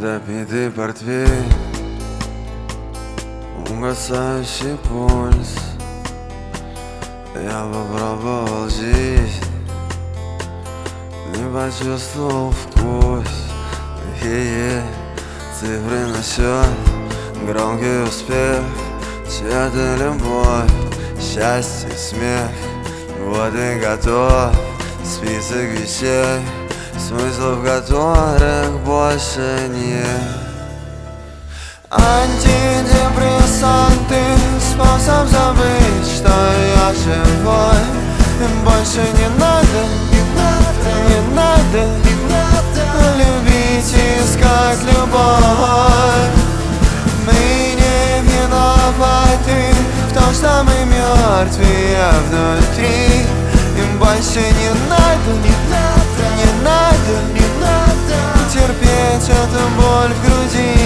Недопитый портвейн, угасающий пульс. Я попробовал жизнь, не почувствовал вкус. Цифры на счет, громкий успех, чья-то любовь, счастье, смех. Вот и готов список вещей, смыслов которых больше нет. Антидепрессанты — способ забыть, что я живой. Больше не надо, не надо любить и искать любовь. Мы не виноваты в том, что мы мертвые внутри. Им больше не надо терпеть эту боль в груди.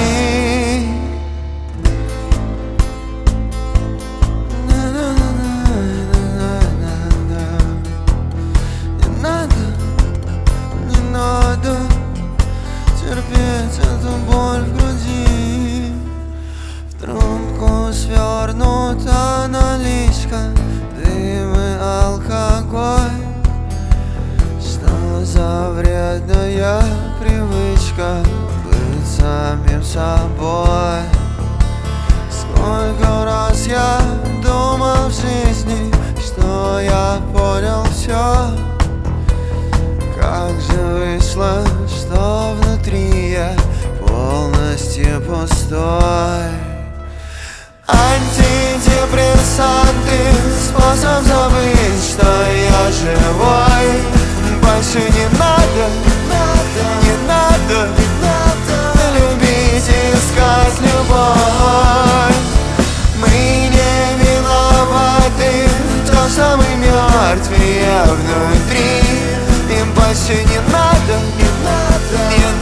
Не надо терпеть эту боль в груди. В трубку свернута наличка, дым и алкоголь. Что за вредная привычка быть самим собой? Сколько раз я думал в жизни, что я понял все. Как же вышло, что внутри я полностью пустой. Антидепрессанты — способ забыть, что я живой. Больше не надо любить и искать любовь. Мы не виноваты в том, что мы мертвые внутри. Им больше не надо